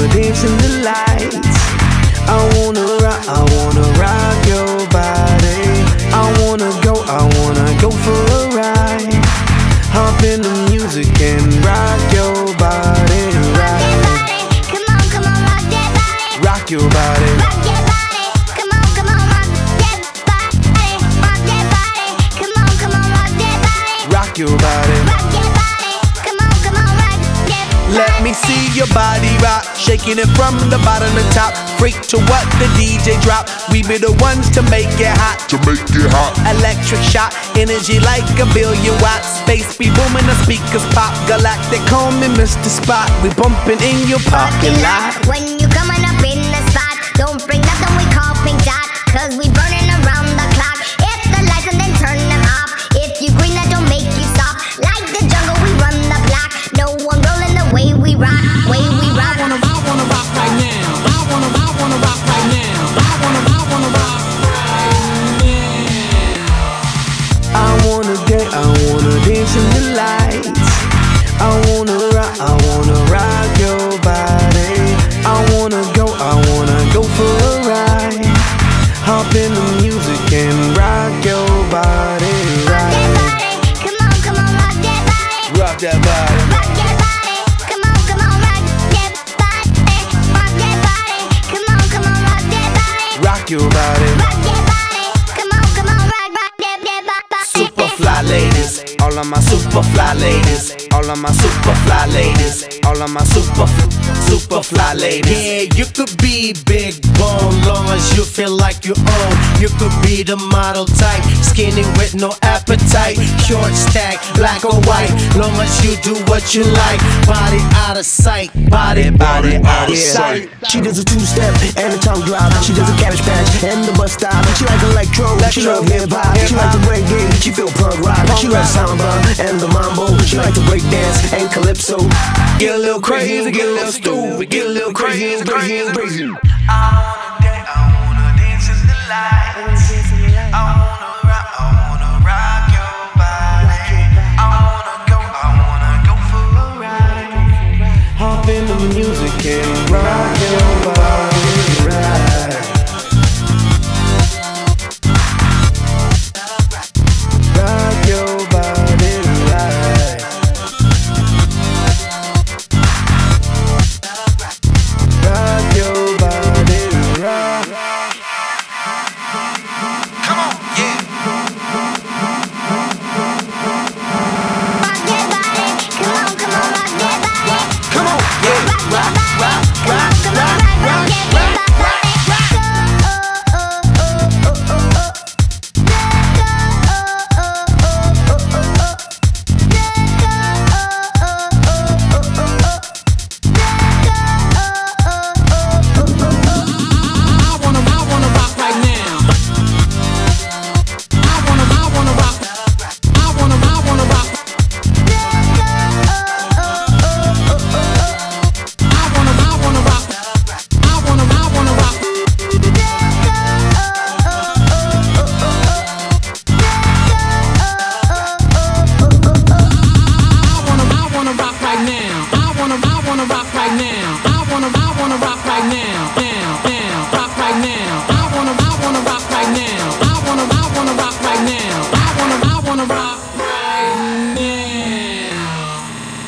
wanna dance in the lights. I wanna rock your body. I wanna go for a ride. Hop in the music and rock your body. Rock that body, come on, rock that body. Rock your body. Rock that body, come on, rock that body. Rock that body, come on, rock that body. Rock your body. Rock that body, come on, rock that body. Let me see your body rock, shaking it from the bottom to top. Freak to what the DJ drop. We be the ones to make it hot. Electric shot, energy like 1,000,000,000 watts. Space be booming, the speakers pop. Galactic, call me Mr. Spot. We bumping in your parking lot. When you coming up in the spot, don't bring nothing we call pink dot, 'cause we burning around the clock. Hit the lights and then turn them off. If you green, that don't make you stop. Like the jungle, we run the block. No one rolling the way we rock, way we rock. I wanna rock right now. I wanna rock right now. I wanna rock right now. I wanna dance in the lights. I wanna rock your body. I wanna go for a ride. Hop in the music and rock your body. Rock that body, come on, rock that body. Rock that body. Rock that body, come on, rock that body. Rock that body, come on, rock that body. Rock your body. Rock that body, come on, rock that body. Super fly ladies, all of my super fly ladies, all of my super fly ladies, all of my super fly ladies. Yeah, you could be big bone, long as you feel like you own. You could be the model type, skinny with no appetite, short stack, black or white, long as you do what you like. Body out of sight, body out of sight. She does a two-step and a tongue drop. She does a cabbage patch and the bus stop. She like electro, she love hip-hop. She like the reggae, she feel punk rock. She loves samba and the mambo. She like to break dance and calypso. Get a little crazy, get a little stupid, get a little crazy. I wanna dance in the lights. I wanna rock your body. I wanna go for a ride. Hop in the music and rock your body.